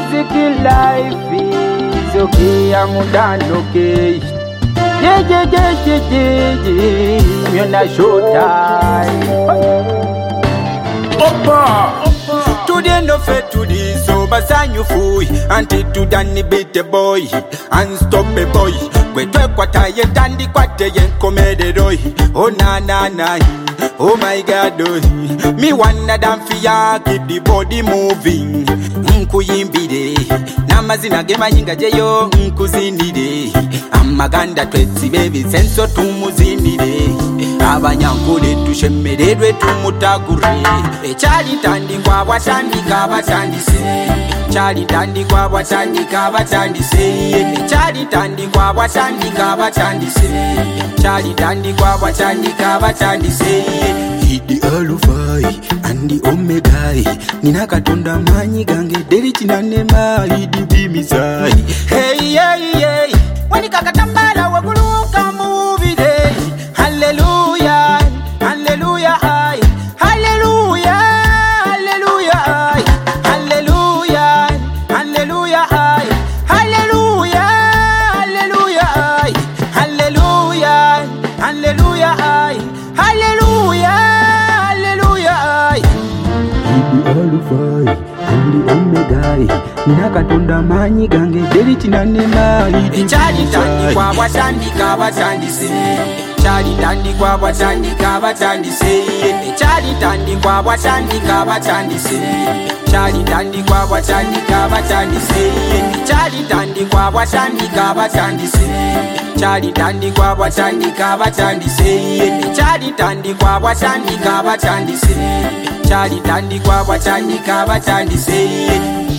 music in life is okay, I'm done okay. Yeah, you're not short time. Opa! Today no fair to this, so basan you fool. Until to Danny beat the boy, and stop a boy. We talk what I done the quarter and comedy doy. Oh na na na, oh my God, oh. Me wanna dance for ya, keep the body moving. Nkuyimbide, namazina gema yinga jeyo, nkuzinide. Amaganda twetsi baby, senso tumuzinide. Abanyankole tushemeredwe tumutagure. Echali tandi kwa watandika batandise. Chali tandi kwa watandika batandise. Chali tandi kwa watandika batandise. Chali tandi kwa watandika batandise. Hidi alufai andi omegai. Nina katonda manyi gange deri chinane ma hidi bimisai. Hey hey hey, wani kakatambala waguluka movie day. Hallelujah, hallelujah, hallelujah, hallelujah, hallelujah, hallelujah, hallelujah, hallelujah, hallelujah, hallelujah, hallelujah, hallelujah. Hidi alufai, andi omegai. Nina katonda manyi gange deri chinane ma hidi. Chali tandi kwa watandika batandise. Chali tandi kwa watandika batandise. Chali tandi kwa watandika batandise. Chali tandi kwa watandika batandise. Chali tandi kwa watandika batandise. Chali tandi kwa watandika batandise. Chali tandi kwa watandika batandise. Chali tandi kwa watandika batandise.